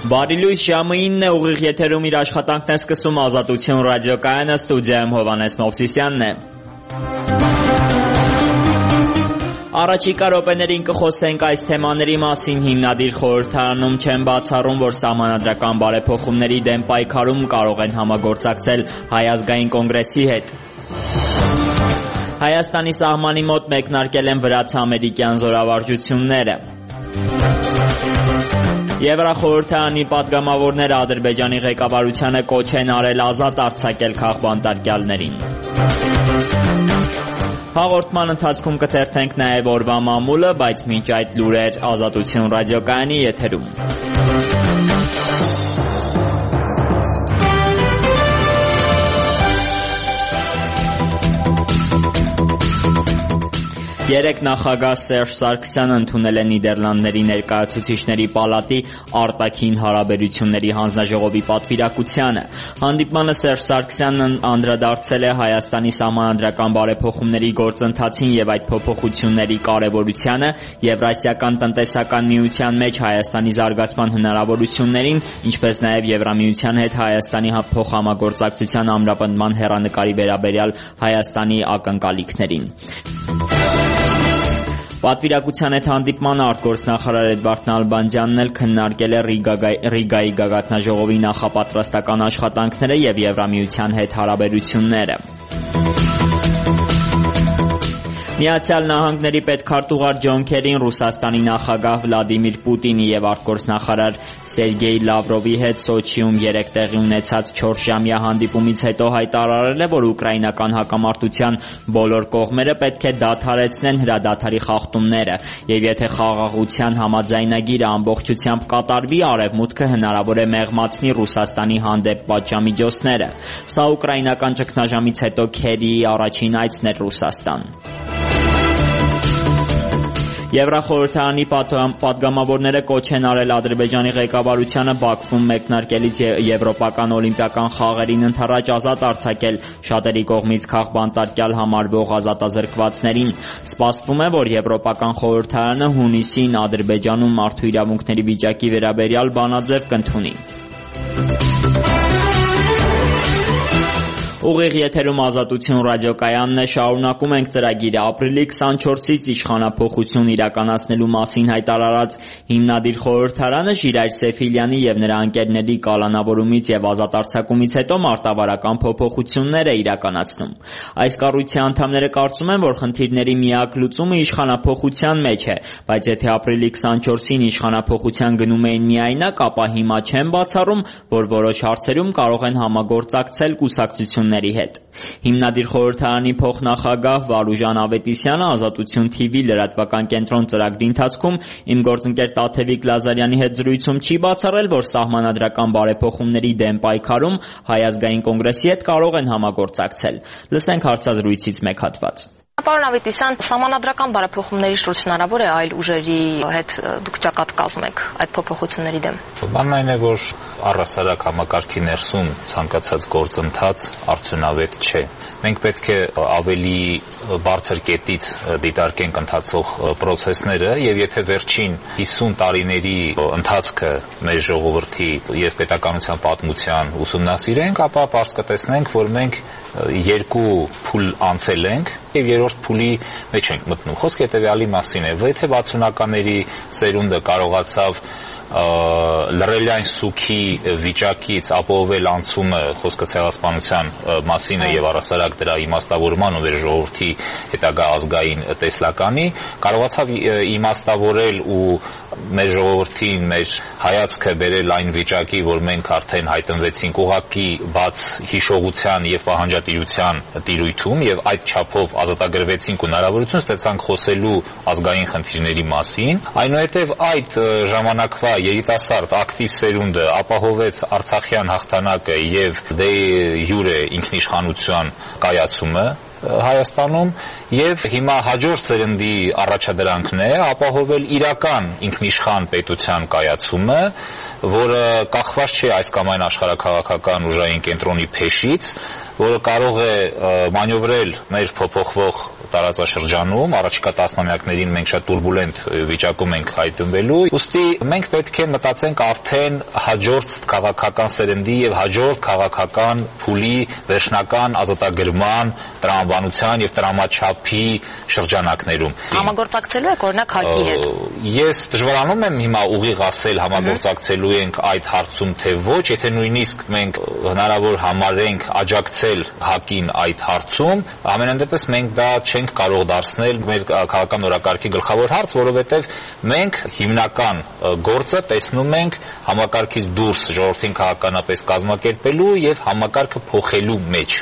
Բարի լույս, ժամը 9 է, ուղիղ եթերում իր աշխատանքն է սկսում Ազատություն ռադիոկայանը, ստուդիայում Հովհաննես Մովսիսյանն է։ Առաջիկա րոպեներին կխոսենք այս թեմաների մասին։ Հիմնադիր խորհրդարանում չեն բացառում, որ սահմանադրական բարեփոխումների դեմ պայքարում կարող են համագործակցել Հայ ազգային կոնգրեսի հետ։ Հայաստանի սահմանի մոտ մեկնարկել են վրաց-ամերիկյան զորավարժությունները։ Եվրախորհրդարանի պատգամավորները Ադրբեջանի ղեկավարությանը կոչ են արել ազատ արձակել քաղբանտարկյալներին։ Հաղորդման ընթացքում կթերթենք նաև օրվա մամուլը, բայց մինչ այդ լուրեր Ազատություն ռադիոկայանի եթերում։ Երեկ նախագահ Սերժ Սարգսյանը ընդունել է Նիդերլանդների ներկայացուցիչների պալատի արտաքին հարաբերությունների հանձնաժողովի պատվիրակությանը։ Հանդիպմանը Սերժ Սարգսյանն անդրադարձել է Հայաստանի սահմանադրական բարեփոխումների գործընթացին եւ այդ փոփոխությունների կարեւորությանը, Եվրասիական տնտեսական միության մեջ Հայաստանի զարգացման հնարավորություններին, ինչպես նաեւ Եվրամիության հետ Հայաստանի փոխհամագործակցության ամրապնդման հեռանկարի վերաբերյալ Հայաստանի ակնկալիքներին։ Պատվիրակության հետ հանդիպմանը արտգործնախարար Էդվարդ Նալբանդյանն էլ քննարկել է Ռիգայի գագաթնաժողովի նախապատրաստական աշխատանքները եւ Եվրամիության հետ հարաբերությունները։ Միացյալ Նահանգների պետքարտուղար Ջոն Քերին Ռուսաստանի նախագահ Վլադիմիր Պուտինի եւ արտգործնախարար Սերգեյ Լավրովի հետ Սոչիում երեկ տեղի ունեցած 4-ժամյա հանդիպումից հետո հայտարարել է, որ ուկրաինական հակամարտության բոլոր կողմերը պետք է դադարեցնեն հրադադարի խախտումները, եւ եթե խաղաղության համաձայնագիրը ամբողջությամբ կատարվի, Արևմուտքը հնարավոր է մեղմացնի Ռուսաստանի հանդեպ պատժամիջոցները։ Սա ուկրաինական ճգնաժամից հետո Քերիի առաջին այցն էր Ռուսաստան։ Եվրախորհրդարանի պատգամավորները կոչ են արել Ադրբեջանի ղեկավարությանը Բաքվում մեկնարկելից Եվրոպական օլիմպիական խաղերին ընդառաջ ազատ արձակել շատերի կողմից քաղբանտարկյալ համարվող ազատազրկվածներին։ Սպասվում է, որ Եվրոպական խորհրդարանը հունիսին Ադրբեջանում մարդու իրավունքների վիճակի վերաբերյալ բանաձև կընդունի։ Ուղիղ եթերում Ազատություն ռադիոկայանն է, շարունակում ենք ծրագիրը։ Ապրիլի 24-ից իշխանափոխություն իրականացնելու մասին հայտարարած հիմնադիր խորհրդարանը Ժիրայր Սեֆիլյանի եւ նրա ընկերների կալանավորումից եւ ազատ արձակումից հետո մարտավարական փոփոխություններ է իրականացնում։ Այս կառույցի անդամները կարծում են, որ խնդիրների միակ լուծումը իշխանափոխության մեջ է, բայց եթե ապրիլի 24-ին իշխանափոխության գնում էին միայնակ, ապա հիմա չեն բացառում, որ որոշ հարցերում կարող են համագործակցել կուսակցությունների հետ։ Հիմնադիր խորհրդարանի փոխնախագահ Վարուժան Ավետիսյանը Ազատություն TV լրատվական կենտրոն ծրագրի ընթացքում իմ գործընկեր Տաթևիկ Լազարյանի հետ զրույցում չի բացառել, որ սահմանադրական բարեփոխումների դեմ պայքարում Հայ ազգային կոնգրեսի հետ կարող են համագործակցել։ Լսենք հարցազրույցից մեկ հատված։ Պարոն Ավետիսյան, սահմանադրական բարեփոխումների շուրջ հնարավոր է այլ ուժերի հետ դուք ճակատ կազմեք այդ փոփոխությունների դեմ։ Բանն այն է, որ առհասարակ համակարգի ներսում ցանկացած գործընթաց արդյունավետ չէ։ Մենք պետք է ավելի բարձր կետից դիտարկենք ընթացող process-ները եւ եթե վերջին 50 տարիների ընթացքը մեր ժողովրդի եւ պետականության պատմության ուսումնասիրենք, ապա պարզ կտեսնենք, որ մենք երկու փուլ անցել ենք եւ երրորդ փուլի մեջ ենք մտնում։ Խոսքը հետեւյալի մասին է, եթե 60-ականների սերունդը կարողացավ լրելյան սուքի վիճակից ապահովել անցումը, խոսքը ցեղասպանության մասին է եւ առհասարակ դրա իմաստավորման ու մեր ժողովրդի հետագա ազգային տեսլականի, կարողացավ իմաստավորել ու մեր ժողովրդին մեր հայացքը բերել այն վիճակի, որ մենք արդեն հայտնվեցինք ուղղակի բաց հիշողության եւ պահանջատիրության տիրույթում եւ այդ չափով ազատագրվեցինք ու հնարավորություն ստացանք խոսելու ազգային խնդիրների մասին, այնուհետեւ այդ ժամանակվա երիտասարդ ակտիվ սերունդը ապահովեց Արցախյան հաղթանակը եւ դե յուրե ինքնիշխանության կայացումը Հայաստանում եւ հիմա հաջորդ սերնդի առաջադրանքն է ապահովել իրական ինքնիշխան պետության կայացումը, որը կախված չէ այս կամ այն աշխարհաքաղաքական ուժային կենտրոնի փեշից, որը կարող է մանյովրել մեր փոփոխվող տարածաշրջանում, առաջիկա տասնամյակներին մենք շատ турբուլենտ վիճակում ենք հայտնվելու, ուստի մենք պետք է մտածենք արդեն հաջորդ քաղաքական սերնդի եւ հաջորդ քաղաքական փուլի վերջնական ազատագրման, տրամաբանության եւ տրամաչափի շրջանակներում։ Համագործակցելու եք օրինակ ՀԱԿ-ի հետ։ Ես դժվարանում եմ հիմա ուղիղ ասել համագործակցելու ենք այդ հարցում թե ոչ, եթե նույնիսկ մենք հնարավոր համարենք աջակցել ՀԱԿ-ին այդ հարցում, ամենայն դեպս մենք դա չենք կարող դարձնել մեր քաղաքական օրակարգի գլխավոր հարց, որովհետև մենք հիմնական գործը տեսնում ենք համակարգից դուրս ժողովրդին քաղաքականապես կազմակերպելու եւ համակարգը փոխելու մեջ։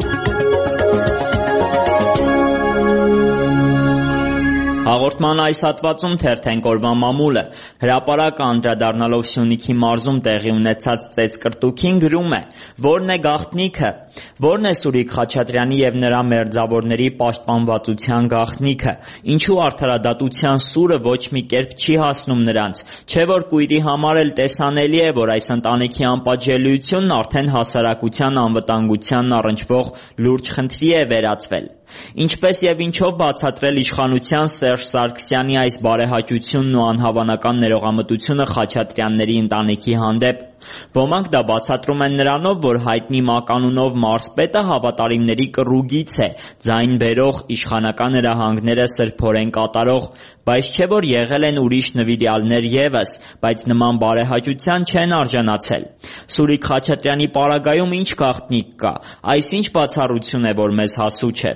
Հաղորդման այս հատվածում թերթենք օրվա մամուլը։ Հրապարակը անդրադառնալով Սյունիքի մարզում տեղի ունեցած ծեծկրտուքին գրում է. «Որն է գաղտնիքը, որն է Սուրիկ Խաչատրյանի եւ նրա մերձավորների պաշտպանվածության գաղտնիքը, ինչու արդարադատության սուրը ոչ մի կերպ չի հասնում նրանց, չէ որ կույրի համար էլ տեսանելի է, որ այս ընտանիքի անպատժելիությունն արդեն հասարակության անվտանգությանն առնչվող լուրջ խնդրի է վերածվել։ Ինչպես եւ ինչով բացատրել իշխանության Սերժ Սարգսյանի այս բարեհաճությունն ու անհավանական ներողամտությունը Խաչատրյանների ընտանիքի հանդեպ։ Ոմանք դա բացատրում են նրանով, որ հայտնի մականունով մարզպետը հավատարիմների կռուգից է, ձայն բերող, իշխանական հրահանգները սրբորեն կատարող, բայց չէ որ եղել են ուրիշ նվիրյալներ եւս, բայց նման բարեհաճության չեն արժանացել։ Սուրիկ Խաչատրյանի պարագայում ինչ գաղտնիք կա, այս ինչ բացառություն է, որ մեզ հասու չէ։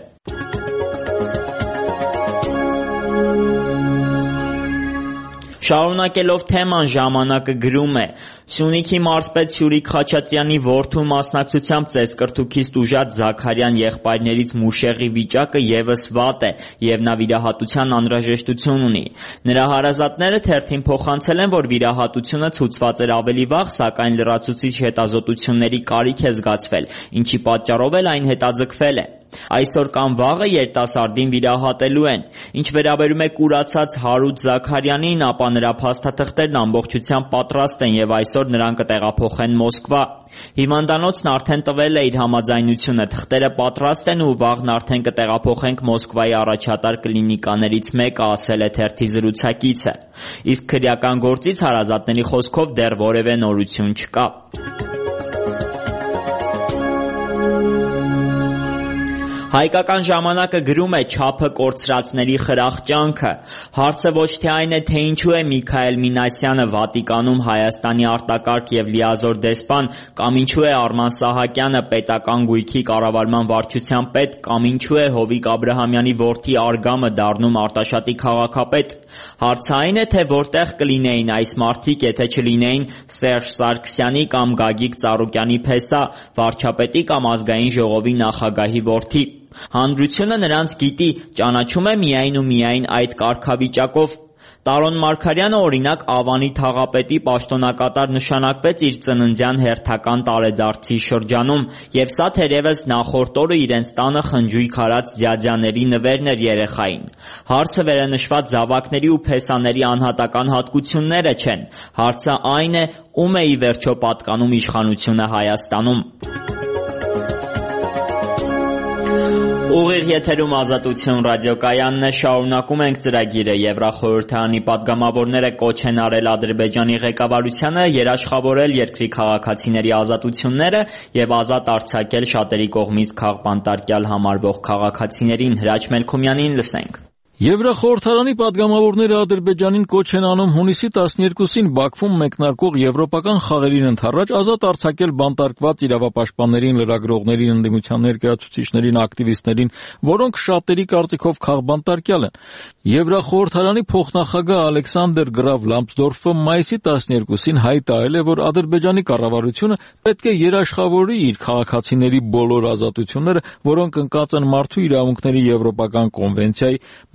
Շարունակելով թեման ժամանակը գրում է. Սյունիքի մարզպետ Սուրիկ Խաչատրյանի որդու մասնակցությամբ ծեծկրտուքից տուժած Զաքարյան եղբայրներից Մուշեղի վիճակը եւս վատ է եւ նա վիրահատության անհրաժեշտություն ունի։ Նրա հարազատները թերթին փոխանցել են, որ վիրահատությունը ցուցված էր ավելի վաղ, սակայն լրացուցիչ հետազոտությունների կարիք է զգացվել, ինչի պատճառով էլ այն հետաձգվել է։ Այսօր կամ վաղը երիտասարդին վիրահատելու են։ Ինչ վերաբերում է կուրացած Հարութ Զաքարյանին, ապա նրա փաստաթղթերն ամբողջությամբ պատրաստ են եւ այսօր նրան կտեղափոխեն Մոսկվա։ Հիվանդանոցն արդեն տվել է իր համաձայնությունը, թղթերը պատրաստ են ու վաղն արդեն կտեղափոխենք Մոսկվայի առաջատար կլինիկաներից մեկը, ասել է թերթի զրուցակիցը։ Իսկ քրեական գործից հարազատների խոսքով դեռ որևէ նորություն չկա։ Հայկական ժամանակը գրում է չափը կորցրածների խրախճանքը։ Հարցը ոչ թե այն է, թե ինչու է Միքայել Մինասյանը Վատիկանում Հայաստանի արտակարգ եւ լիազոր դեսպան, կամ ինչու է Արման Սահակյանը պետական գույքի կառավարման վարչության պետ, կամ ինչու է Հովիկ Աբրահամյանի որդի Արգամը դառնում Արտաշատի քաղաքապետ։ Հարցը այն է, թե որտեղ կլինեին այս մարդիկ, եթե չլինեին Սերժ Սարգսյանի կամ Գագիկ Ծառուկյանի փեսա, վարչապետի կամ ազգային ժողովի նախագահի որդի։ Հանրությունը նրանց գիտի, ճանաչում է միայն ու միայն այդ կարգավիճակով։ Տարոն Մարգարյանը օրինակ Ավանի թաղապետի պաշտոնակատար նշանակվեց իր ծննդյան հերթական տարեդարձի շրջանում, եւ սա թերևս նախորդ օրը իրենց տանը խնջույք արած ձյաձյաների նվերն էր երեխային։ Հարցը վերանշված զավակների ու փեսաների անհատական հատկությունները չեն։ Հարցը այն է, ում է ի վերջո պատկանում իշխանությունը Հայաստանում։ Ուղիղ եթերում Ազատություն ռադիոկայանն է, շարունակում ենք ծրագիրը։ Եվրախորհրդարանի պատգամավորները կոչ են արել Ադրբեջանի ղեկավարությանը երաշխավորել երկրի քաղաքացիների ազատությունները եւ ազատ արձակել շատերի կողմից քաղբանտարկյալ համարվող քաղաքացիներին։ Հրաչ Մելքումյանին լսենք։ Եվրախորհրդարանի պատգամավորները Ադրբեջանին կոչ են անում հունիսի 12-ին Բաքվում մեկնարկող եվրոպական խաղերին ընդառաջ ազատ արձակել բանտարկված իրավապաշտպաններին, լրագրողներին, ընդդիմության ներկայացուցիչներին, ակտիվիստներին, որոնք շատերի կարծիքով քաղբանտարկյալ են։ Եվրախորհրդարանի փոխնախագահ Ալեքսանդր Գրավ Լամսդորֆը մայիսի 12-ին հայտարարել է, որ Ադրբեջանի կառավարությունը պետք է երաշխավորի իր քաղաքացիների բոլոր ազատությունները, որոնք ընկած են Մարդու իրավունքների եվրոպական կոնվենցիայի,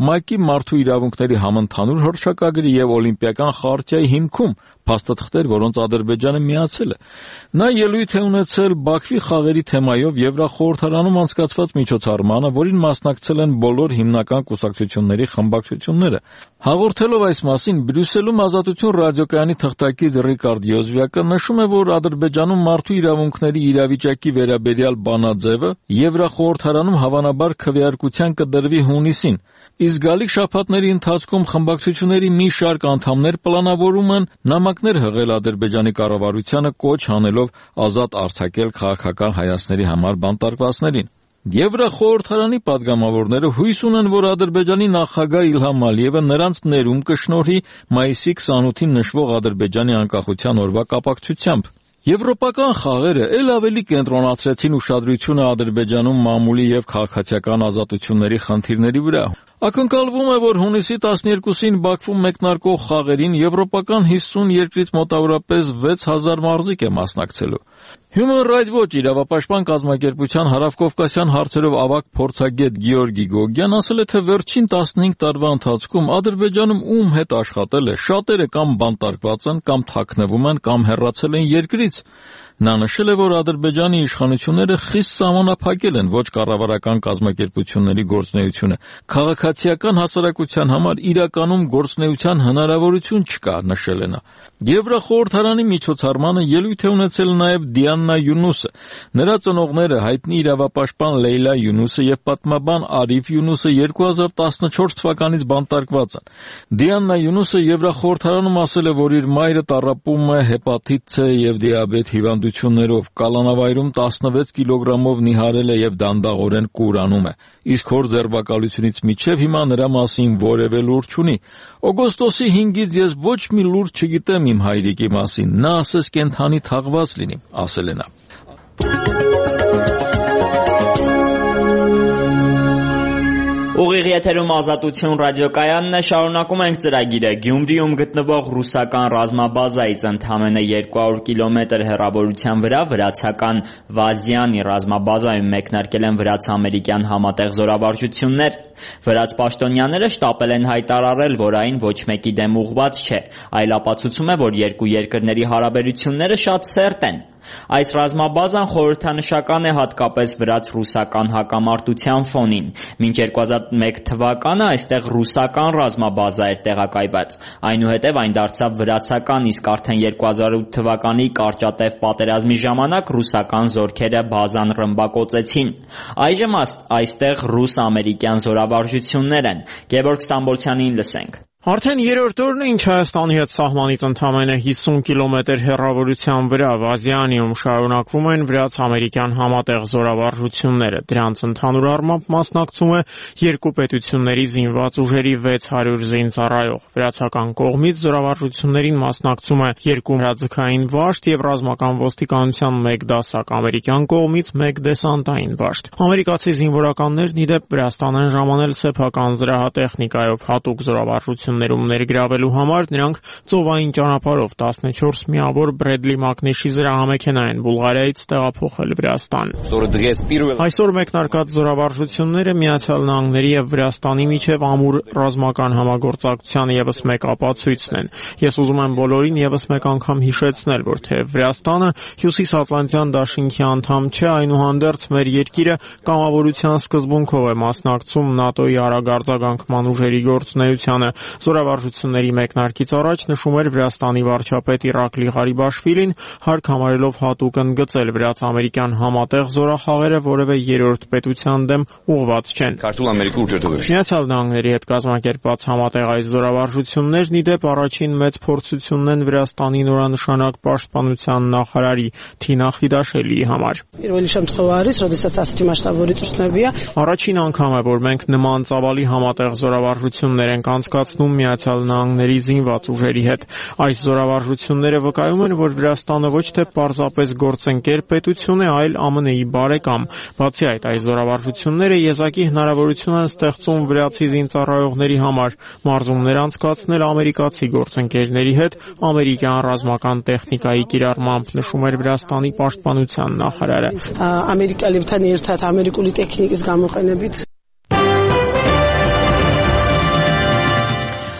ՄԱԿ-ի մարդու իրավունքների համընդհանուր հռչակագրի եւ Օլիմպիական խարտիայի հիմքում փաստաթղթեր, որոնց Ադրբեջանը միացել է։ Նա ելույթ է ունեցել Բաքվի խաղերի թեմայով Եվրախորհրդարանում անցկացված միջոցառմանը, որին մասնակցել են բոլոր հիմնական կուսակցությունների խմբակցությունները։ Հաղորդելով այս մասին Բրյուսելում Ազատություն ռադիոկայանի թղթակից Ռիկարդ Յոզվյակը նշում է, որ Ադրբեջանում մարդու իրավունքների իրավիճակի վերաբերյալ բանաձևը Եվրախորհրդարանում հավանաբար քվեարկության կդրվի հունիսին, իսկ գալիք շաբաթների ընթացքում խմբակցությունների մի շարք անդամներ պլանավորում են նամակներ հղել Ադրբեջանի կառավարությանը կոչ անելով ազատ արձակել քաղաքական հայացքների համար բանտարկվածներին։ Եվրախորհրդարանի падգամավորները հույս ունեն, որ Ադրբեջանի նախագահ Իլհամ Ալիևը նրանց ներում կշնորհի մայիսի 28-ին նշվող Ադրբեջանի անկախության օրվա կապակցությամբ։ Եվրոպական խաղերը ել ավելի կենտրոնացրեցին ուշադրությունը Ադրբեջանում մամուլի եւ քաղաքացիական ազատությունների խնդիրների վրա։ Ակնկալվում է, որ հունիսի 12-ին Բաքվում մեկնարկող խաղերին եվրոպական 50 երկրից մոտավորապես 6000 մարզիկ է մասնակցելու։ Human Rights Watch իրավապաշտպան կազմակերպության հարավկովկասյան հարցերով ավագ փորձագետ Գեորգի Գոգյան ասել է, թե վերջին 15 տարվա ընթացքում Ադրբեջանում ում հետ աշխատել է, շատերը կամ բանտարկված են, կամ թաքնվում են, կամ հեռացել են երկրից։ Նա նշել է, որ Ադրբեջանի իշխանությունները խիստ սահմանափակել են ոչ կառավարական կազմակերպությունների գործունեությունը։ Քաղաքացիական հասարակության համար իրականում գործունեության հնարավորություն չկա, նշել է նա։ Եվրախորհրդարանի միջոցառմանը ելույթ է ունեցել նաև Դիաննա Յունուսը։ Նրա ծնողները հայտնի իրավապաշտպան Լեյլա Յունուսը եւ պատմաբան Արիֆ Յունուսը 2014 թվականից բանտարկված են։ Դիաննա Յունուսը Եվրախորհրդարանում ասել է, որ իր մայրը տառապում է հեպատիտ C եւ դիաբետ հիվանդություններով, կալանավայրում 16 կիլոգրամով նիհարել է եւ դանդաղորեն կուրանում է։ Իսկ հոր ձերբակալությունից մինչև հիմա նրա մասին որևէ լուր չունի։ Օգոստոսի 5-ից ես ոչ մի լուր չգիտեմ իմ հայրիկի մասին։ Նա ասես կենթանի թաղված լինի, ասել է նա։ Ուղիղ եթերում Ազատություն ռադիոկայանն է, շարունակում ենք ծրագիրը։ Գյումրիում գտնվող ռուսական ռազմաբազայից ընդամենը 200 կիլոմետր հեռավորության վրա վրացական Վազյանի ռազմաբազայում մեկնարկել են վրաց-ամերիկյան համատեղ զորավարժություններ։ Վրաց պաշտոնյաները շտապել են հայտարարել, որ այն ոչ մեկի դեմ ուղղված չէ, այլ ապացուցում է, որ երկու երկրների հարաբերությունները շատ սերտ են։ Այս ռազմաբազան խորհրդանշական է հատկապես վրաց-ռուսական հակամարտության ֆոնին։ Մինչ 2001 թվականը այստեղ ռուսական ռազմաբազա էր տեղակայված։ Այնուհետև այն դարձավ վրացական, իսկ արդեն 2008 թվականի կարճատև պատերազմի ժամանակ ռուսական զորքերը բազան ռմբակոծեցին։ Այժմ այստեղ ռուս-ամերիկյան զորավարժություններ են։ Գևորգ Ստամբոլցյանին լսենք։ Արդեն երրորդ օրն է, ինչ Հայաստանի հետ սահմանից ընդամենը 50 կիլոմետր հեռավորության վրա Վազյանում շարունակվում են վրաց-ամերիկյան համատեղ զորավարժությունները։ Դրանց ընդհանուր առմամբ մասնակցում է երկու պետությունների զինված ուժերի 600 զինծառայող։ Վրացական կողմից զորավարժություններին մասնակցում է 2 հրաձգային վաշտ եւ ռազմական ոստիկանության 1 դասակ, ամերիկյան կողմից 1 դեսանտային վաշտ։ Ամերիկացի զինվորականներն ի դեպ Վրաստան են ժամանել սեփական զրահատեխնիկայով հատուկ զորավարժություններում ներգրավելու համար նրանք ծովային ճանապարհով 14 միավոր Բրեդլի Մակնիշի զրահամեքենա են Բուլղարիայից տեղափոխել Վրաստան։ Այսօր մեկնարկած զորավարժությունները Միացյալ Նահանգների եւ Վրաստանի միջև ամուր ռազմական համագործակցության եւս մեկ ապացույցն են։ Ես ուզում եմ բոլորին եւս մեկ անգամ հիշեցնել, որ թե Վրաստանը Հյուսիսատլանտյան դաշինքի անդամ չէ, այնուհանդերձ մեր երկիրը կամավորության սկզբունքով է մասնակցում ՆԱՏՕ-ի արագարձագանքման ուժերի գործունեությանը։ Զորավարժությունների մեկնարկից առաջ նշում էր Վրաստանի վարչապետ Իրակլի Ղարիբաշվիլին, հարկ համարելով հատուկ ընդգծել վրաց-ամերիկյան համատեղ զորախաղերը որևէ երրորդ պետության դեմ ուղղված չեն։ Միացյալ Նահանգների հետ կազմակերպված համատեղ այս զորավարժություններն ի դեպ առաջին մեծ փորձությունն են Վրաստանի նորանշանակ պաշտպանության նախարարի Թինա Խիդաշելիի համար։ Առաջին անգամ է, որ մենք նման ծավալի համատեղ զորավարժություններ ենք անցկացնում Միացյալ Նահանգների զինված ուժերի հետ։ Այս զորավարժությունները վկայում են, որ Վրաստանը ոչ թե պարզապես գործընկեր պետություն է, այլ ԱՄՆ-ի բարեկամ։ Բացի այդ, այս զորավարժությունները եզակի հնարավորություն են ստեղծում վրացի զինծառայողների համար մարզումներ անցկացնել ամերիկացի գործընկերների հետ ամերիկյան ռազմական տեխնիկայի կիրառմամբ, նշում էր Վրաստանի պաշտպանության նախարարը։ Ամերիկալիբთან ერთად ամերիկული տեխնიკის გამოყენებით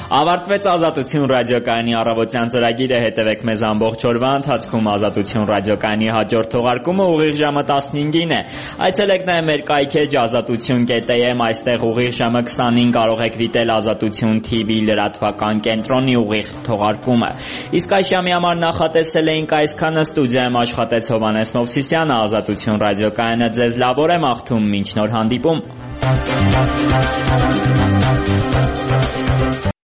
Ավարտվեց Ազատություն ռադիոկայանի առավոտյան ծրագիրը, հետևեք մեզ ամբողջ օրվա ընթացքում։ Ազատություն ռադիոկայանի հաջորդ թողարկումը ուղիղ ժամը 15-ին է։ Այցելեք նաև մեր կայքեջ azatutun.am, այստեղ ուղիղ ժամը 20-ին կարող եք դիտել Ազատություն TV լրատվական կենտրոնի ուղիղ թողարկումը։ Իսկ այս ժամի համար նախատեսել էինք այսքանը, ստուդիայում աշխատեց Հովհաննես Մովսիսյանը, Ազատություն ռադիոկայանը ձեզ լավոր է մաղթում, մինչ նոր հանդիպում։